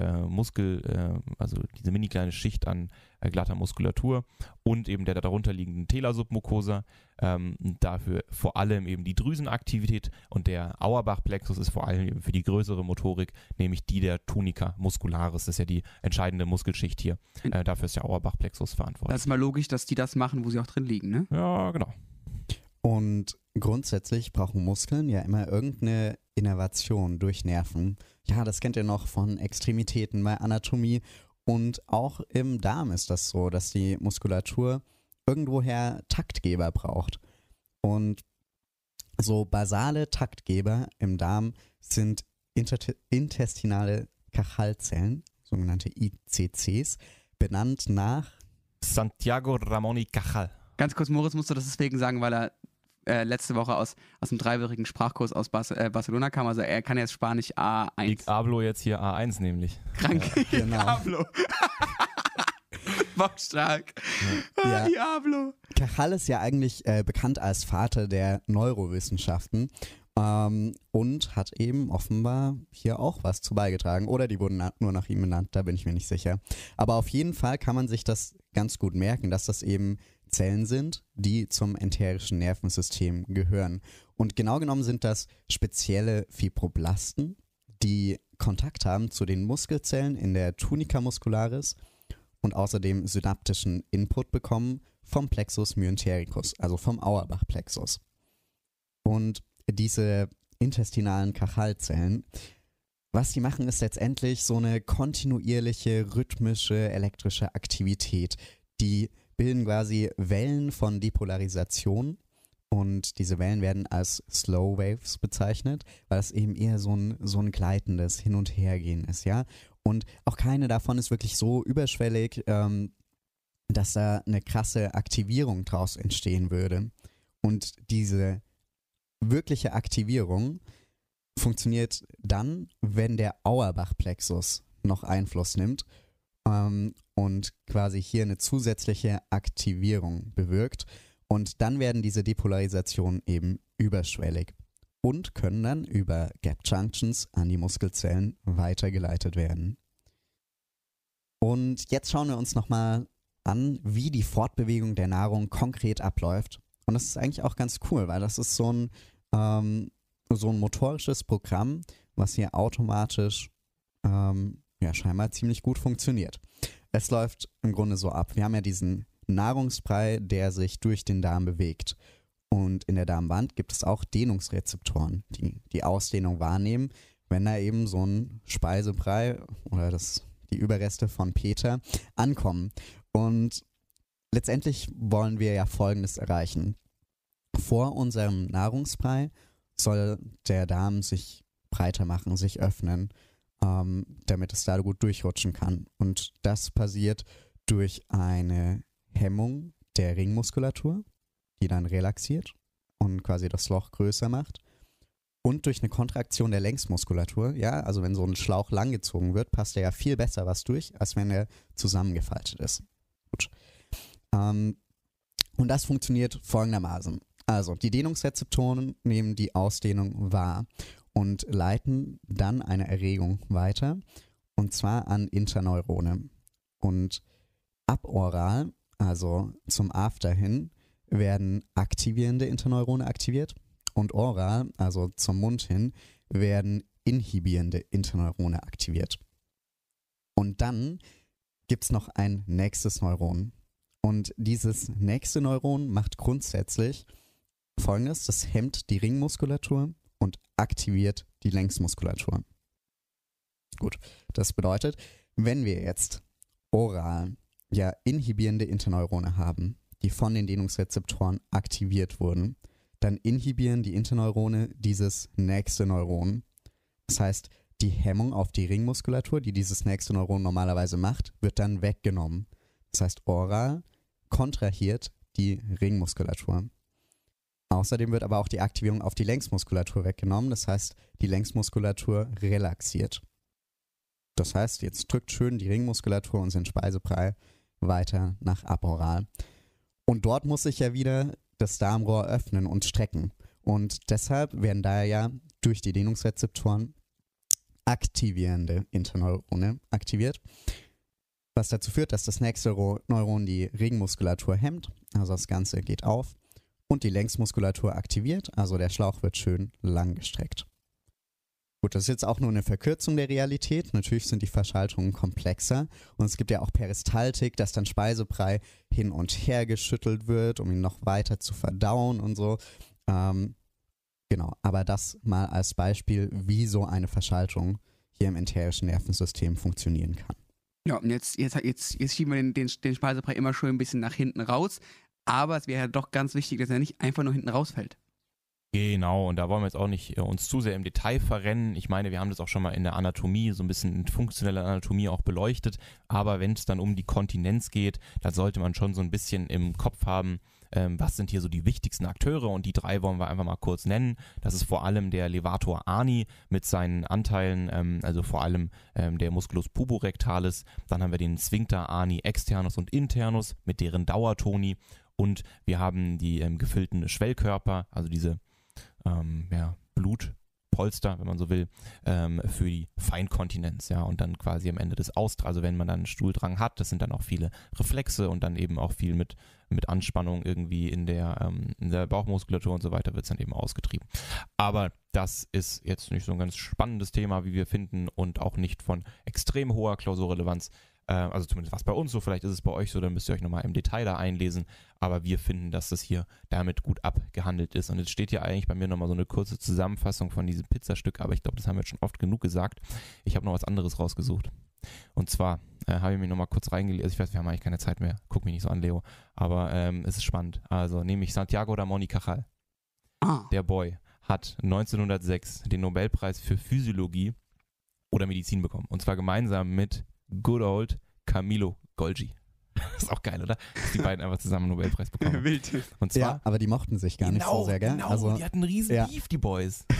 also diese mini kleine Schicht an glatter Muskulatur und eben der darunter liegenden Tela submucosa, dafür vor allem eben die Drüsenaktivität, und der Auerbach-Plexus ist vor allem eben für die größere Motorik, nämlich die der Tunica muscularis, das ist ja die entscheidende Muskelschicht hier, dafür ist der Auerbach-Plexus verantwortlich. Das ist mal logisch, dass die das machen, wo sie auch drin liegen, ne? Ja, genau. Und grundsätzlich brauchen Muskeln ja immer irgendeine Innervation durch Nerven. Ja, das kennt ihr noch von Extremitäten bei Anatomie. Und auch im Darm ist das so, dass die Muskulatur irgendwoher Taktgeber braucht. Und so basale Taktgeber im Darm sind intestinale Kachalzellen, sogenannte ICCs, benannt nach Santiago Ramón y Cajal. Ganz kurz, Moritz musste das deswegen sagen, weil er letzte Woche aus dem dreiwöchigen Sprachkurs aus Barcelona kam. Also er kann jetzt Spanisch A1. Ich hablo jetzt hier A1 nämlich. Krank. Ja, genau. Diablo. Bockstark. Ja. Diablo. Cajal ist ja eigentlich bekannt als Vater der Neurowissenschaften und hat eben offenbar hier auch was zu beigetragen. Oder die wurden nur nach ihm benannt, da bin ich mir nicht sicher. Aber auf jeden Fall kann man sich das ganz gut merken, dass das eben Zellen sind, die zum enterischen Nervensystem gehören. Und genau genommen sind das spezielle Fibroblasten, die Kontakt haben zu den Muskelzellen in der Tunica muscularis und außerdem synaptischen Input bekommen vom Plexus myentericus, also vom Auerbach-Plexus. Und diese intestinalen Kachalzellen, was die machen, ist letztendlich so eine kontinuierliche, rhythmische, elektrische Aktivität, die bilden quasi Wellen von Depolarisation, und diese Wellen werden als Slow Waves bezeichnet, weil es eben eher so ein gleitendes Hin- und Hergehen ist, ja. Und auch keine davon ist wirklich so überschwellig, dass da eine krasse Aktivierung draus entstehen würde. Und diese wirkliche Aktivierung funktioniert dann, wenn der Auerbach-Plexus noch Einfluss nimmt und quasi hier eine zusätzliche Aktivierung bewirkt. Und dann werden diese Depolarisationen eben überschwellig und können dann über Gap Junctions an die Muskelzellen weitergeleitet werden. Und jetzt schauen wir uns nochmal an, wie die Fortbewegung der Nahrung konkret abläuft. Und das ist eigentlich auch ganz cool, weil das ist so ein motorisches Programm, was hier automatisch scheinbar ziemlich gut funktioniert. Es läuft im Grunde so ab. Wir haben ja diesen Nahrungsbrei, der sich durch den Darm bewegt. Und in der Darmwand gibt es auch Dehnungsrezeptoren, die die Ausdehnung wahrnehmen, wenn da eben so ein Speisebrei oder die Überreste von Peter ankommen. Und letztendlich wollen wir ja Folgendes erreichen. Vor unserem Nahrungsbrei soll der Darm sich breiter machen, sich öffnen, damit es da gut durchrutschen kann. Und das passiert durch eine Hemmung der Ringmuskulatur, die dann relaxiert und quasi das Loch größer macht. Und durch eine Kontraktion der Längsmuskulatur, ja, also wenn so ein Schlauch langgezogen wird, passt da ja viel besser was durch, als wenn er zusammengefaltet ist. Gut. Und das funktioniert folgendermaßen. Also die Dehnungsrezeptoren nehmen die Ausdehnung wahr und leiten dann eine Erregung weiter, und zwar an Interneurone. Und aboral, also zum After hin, werden aktivierende Interneurone aktiviert, und oral, also zum Mund hin, werden inhibierende Interneurone aktiviert. Und dann gibt es noch ein nächstes Neuron. Und dieses nächste Neuron macht grundsätzlich Folgendes: Das hemmt die Ringmuskulatur und aktiviert die Längsmuskulatur. Gut, das bedeutet, wenn wir jetzt oral ja inhibierende Interneurone haben, die von den Dehnungsrezeptoren aktiviert wurden, dann inhibieren die Interneurone dieses nächste Neuron. Das heißt, die Hemmung auf die Ringmuskulatur, die dieses nächste Neuron normalerweise macht, wird dann weggenommen. Das heißt, oral kontrahiert die Ringmuskulatur. Außerdem wird aber auch die Aktivierung auf die Längsmuskulatur weggenommen. Das heißt, die Längsmuskulatur relaxiert. Das heißt, jetzt drückt schön die Ringmuskulatur unseren Speisebrei weiter nach aboral. Und dort muss sich ja wieder das Darmrohr öffnen und strecken. Und deshalb werden da ja durch die Dehnungsrezeptoren aktivierende Interneurone aktiviert, was dazu führt, dass das nächste Neuron die Ringmuskulatur hemmt, also das Ganze geht auf, und die Längsmuskulatur aktiviert, also der Schlauch wird schön lang gestreckt. Gut, das ist jetzt auch nur eine Verkürzung der Realität. Natürlich sind die Verschaltungen komplexer, und es gibt ja auch Peristaltik, dass dann Speisebrei hin und her geschüttelt wird, um ihn noch weiter zu verdauen und so. Genau, aber das mal als Beispiel, wie so eine Verschaltung hier im enterischen Nervensystem funktionieren kann. Ja, und jetzt schieben wir den Speisebrei immer schön ein bisschen nach hinten raus, aber es wäre ja doch ganz wichtig, dass er nicht einfach nur hinten rausfällt. Genau, und da wollen wir jetzt auch nicht uns zu sehr im Detail verrennen. Ich meine, wir haben das auch schon mal in der Anatomie, so ein bisschen in funktioneller Anatomie auch beleuchtet, aber wenn es dann um die Kontinenz geht, dann sollte man schon so ein bisschen im Kopf haben, was sind hier so die wichtigsten Akteure, und die 3 wollen wir einfach mal kurz nennen. Das ist vor allem der Levator ani mit seinen Anteilen, also vor allem der Musculus puborectalis. Dann haben wir den Sphincter ani externus und internus mit deren Dauertoni, und wir haben die gefüllten Schwellkörper, also diese Blutpolster, wenn man so will, für die Feinkontinenz, ja, und dann quasi am Ende des also wenn man dann einen Stuhldrang hat, das sind dann auch viele Reflexe und dann eben auch viel mit Anspannung irgendwie in der Bauchmuskulatur und so weiter wird es dann eben ausgetrieben. Aber das ist jetzt nicht so ein ganz spannendes Thema, wie wir finden, und auch nicht von extrem hoher Klausurrelevanz. Also zumindest was bei uns so, vielleicht ist es bei euch so, dann müsst ihr euch nochmal im Detail da einlesen, aber wir finden, dass das hier damit gut abgehandelt ist. Und jetzt steht hier eigentlich bei mir nochmal so eine kurze Zusammenfassung von diesem Pizzastück, aber ich glaube, das haben wir jetzt schon oft genug gesagt. Ich habe noch was anderes rausgesucht. Und zwar habe ich mich nochmal kurz reingelesen, ich weiß, wir haben eigentlich keine Zeit mehr, guck mich nicht so an, Leo, aber es ist spannend. Also nämlich Santiago Ramón y Cajal, der Boy, hat 1906 den Nobelpreis für Physiologie oder Medizin bekommen. Und zwar gemeinsam mit good old Camillo Golgi. Das ist auch geil, oder? Dass die beiden einfach zusammen einen Nobelpreis bekommen. Wild. Und zwar, ja, aber die mochten sich gar nicht so sehr, gell? Genau, Also, die hatten einen riesen Beef, die Boys.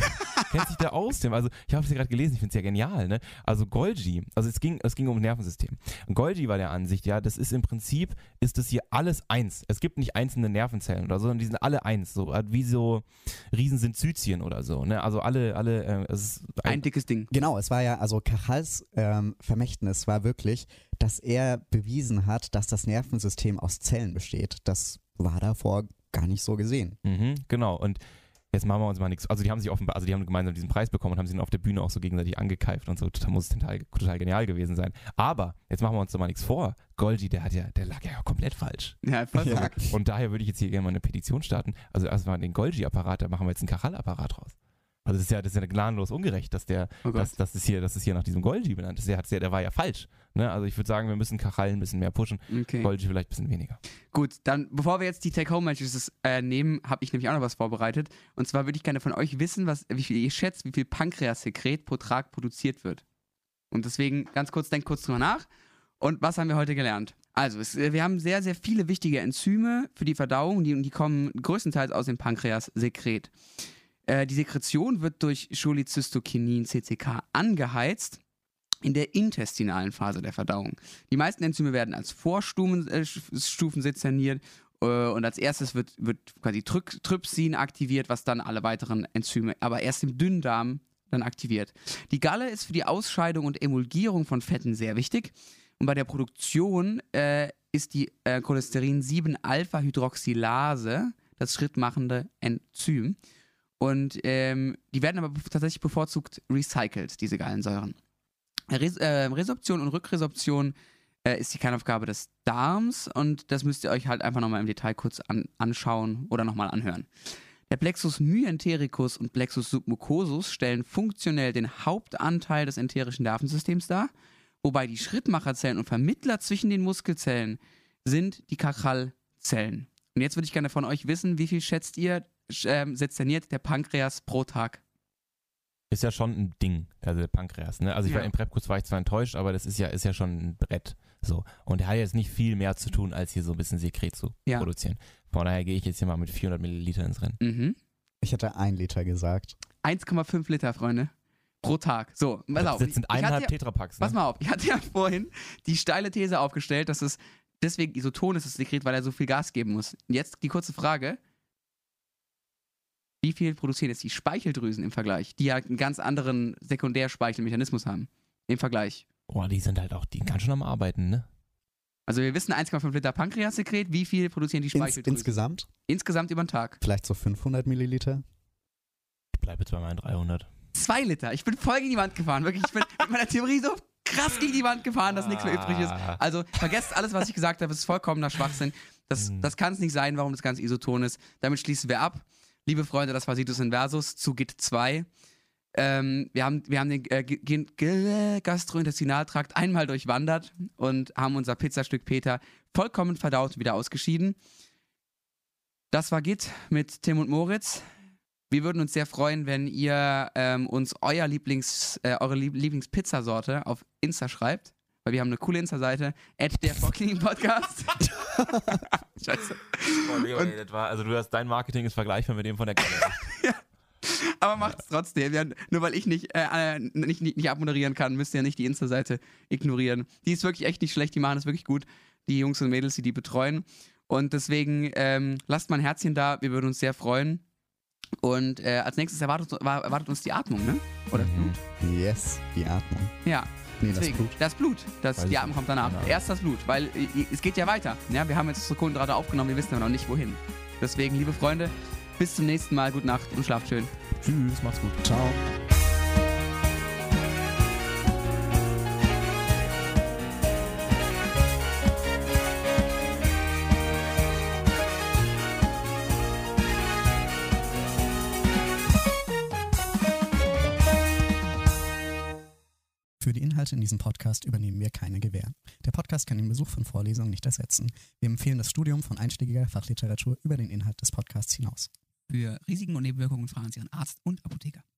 kennt sich da aus, Tim. Also ich habe es ja gerade gelesen, ich finde es ja genial, ne? Also Golgi, also es ging um Nervensystem. Und Golgi war der Ansicht, ja, das ist im Prinzip, ist das hier alles eins. Es gibt nicht einzelne Nervenzellen oder so, sondern die sind alle eins, so wie so Riesensyncytien oder so, ne? Also alle, es ist ein dickes Ding. Genau, es war ja, also Cajals Vermächtnis war wirklich, dass er bewiesen hat, dass das Nervensystem aus Zellen besteht. Das war davor gar nicht so gesehen. Genau, und jetzt machen wir uns mal nichts. Also die haben sich offenbar, also die haben gemeinsam diesen Preis bekommen und haben sich dann auf der Bühne auch so gegenseitig angekeift und so. Da muss es total genial gewesen sein. Aber jetzt machen wir uns doch mal nichts vor. Golgi, der lag ja komplett falsch. Ja, voll verrückt. Und daher würde ich jetzt hier gerne mal eine Petition starten. Also erstmal den Golgi-Apparat, da machen wir jetzt einen Kachal-Apparat raus. Also das ist ja gnadenlos ungerecht, dass das ist hier nach diesem Golgi benannt ist. Der war ja falsch. Ne? Also ich würde sagen, wir müssen Kachal ein bisschen mehr pushen, Okay. Golgi vielleicht ein bisschen weniger. Gut, dann bevor wir jetzt die Take-Home-Messages nehmen, habe ich nämlich auch noch was vorbereitet. Und zwar würde ich gerne von euch wissen, wie viel ihr schätzt, wie viel Pankreassekret pro Tag produziert wird. Und deswegen denkt kurz drüber nach. Und was haben wir heute gelernt? Also, wir haben sehr, sehr viele wichtige Enzyme für die Verdauung, die kommen größtenteils aus dem Pankreassekret. Die Sekretion wird durch Cholecystokinin CCK angeheizt in der intestinalen Phase der Verdauung. Die meisten Enzyme werden als Vorstufen sezerniert und als erstes wird quasi Trypsin aktiviert, was dann alle weiteren Enzyme, aber erst im Dünndarm dann aktiviert. Die Galle ist für die Ausscheidung und Emulgierung von Fetten sehr wichtig und bei der Produktion ist die Cholesterin-7-Alpha-Hydroxylase das schrittmachende Enzym. Und die werden aber tatsächlich bevorzugt recycelt, diese Gallensäuren. Resorption und Rückresorption ist die Kernaufgabe des Darms und das müsst ihr euch halt einfach nochmal im Detail kurz anschauen oder nochmal anhören. Der Plexus myentericus und Plexus submucosus stellen funktionell den Hauptanteil des enterischen Nervensystems dar, wobei die Schrittmacherzellen und Vermittler zwischen den Muskelzellen sind die Kachalzellen. Und jetzt würde ich gerne von euch wissen, wie viel schätzt ihr, sezerniert der Pankreas pro Tag? Ist ja schon ein Ding, also der Pankreas. Ne? Also ich war im Prep-Kurs war ich zwar enttäuscht, aber das ist ja schon ein Brett. So. Und er hat jetzt nicht viel mehr zu tun, als hier so ein bisschen Sekret zu produzieren. Von daher gehe ich jetzt hier mal mit 400 Milliliter ins Rennen. Mhm. Ich hätte 1 Liter gesagt. 1,5 Liter, Freunde. Pro Tag. So, pass auf. Das sind 1,5 Tetrapacks. Ne? Pass mal auf, ich hatte ja vorhin die steile These aufgestellt, dass es deswegen isoton ist, das Sekret, weil er so viel Gas geben muss. Und jetzt die kurze Frage. Wie viel produzieren jetzt die Speicheldrüsen im Vergleich, die ja einen ganz anderen Sekundärspeichelmechanismus haben? Im Vergleich. Boah, die sind halt auch, die kann schon am Arbeiten, ne? Also wir wissen 1,5 Liter Pankreassekret, wie viel produzieren die Speicheldrüsen? Insgesamt? Insgesamt über den Tag. Vielleicht so 500 Milliliter? Ich bleibe jetzt bei meinen 300. 2 Liter. Ich bin voll gegen die Wand gefahren. Wirklich, ich bin mit meiner Theorie so krass gegen die Wand gefahren, dass nichts mehr übrig ist. Also vergesst alles, was ich gesagt habe, es ist vollkommener Schwachsinn. Das kann es nicht sein, warum das Ganze isoton ist. Damit schließen wir ab. Liebe Freunde, das war Situs Inversus zu GIT 2. Wir haben den Gastrointestinaltrakt einmal durchwandert und haben unser Pizzastück Peter vollkommen verdaut wieder ausgeschieden. Das war GIT mit Tim und Moritz. Wir würden uns sehr freuen, wenn ihr uns eure Lieblingspizzasorte auf Insta schreibt, weil wir haben eine coole Insta-Seite, @der-Podcast. Scheiße. Oh, Leo, ey, dein Marketing ist vergleichbar mit dem von der Galle. Ja. Aber macht es trotzdem. Ja, nur weil ich nicht abmoderieren kann, müsst ihr nicht die Insta-Seite ignorieren. Die ist wirklich echt nicht schlecht, die machen das wirklich gut. Die Jungs und Mädels, die betreuen. Und deswegen lasst mal ein Herzchen da, wir würden uns sehr freuen. Und als nächstes erwartet uns die Atmung, ne? Oder das Blut? Yes, die Atmung. Ja. Nee, deswegen, das Blut. Die Atmung kommt danach. Genau. Erst das Blut, weil es geht ja weiter. Ja, wir haben jetzt Kohlenhydrate aufgenommen, wir wissen aber noch nicht wohin. Deswegen, liebe Freunde, bis zum nächsten Mal. Gute Nacht und schlaft schön. Tschüss, macht's gut. Ciao. Für die Inhalte in diesem Podcast übernehmen wir keine Gewähr. Der Podcast kann den Besuch von Vorlesungen nicht ersetzen. Wir empfehlen das Studium von einschlägiger Fachliteratur über den Inhalt des Podcasts hinaus. Für Risiken und Nebenwirkungen fragen Sie Ihren Arzt und Apotheker.